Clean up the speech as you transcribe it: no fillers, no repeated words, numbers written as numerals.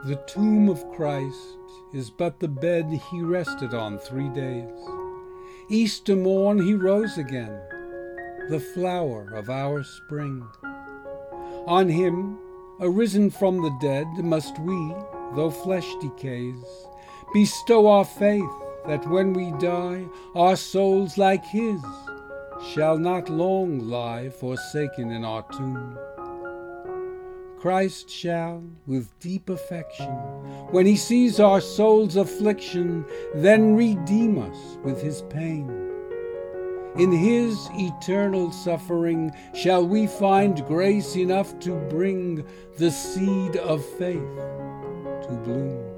The tomb of Christ is but the bed he rested on 3 days. Easter morn he rose again, the flower of our spring. On him, arisen from the dead, must we, though flesh decays, bestow our faith that when we die, our souls like his shall not long lie forsaken in our tomb. Christ shall, with deep affection, when he sees our soul's affliction, then redeem us with his pain. In his eternal suffering shall we find grace enough to bring the seed of faith to bloom.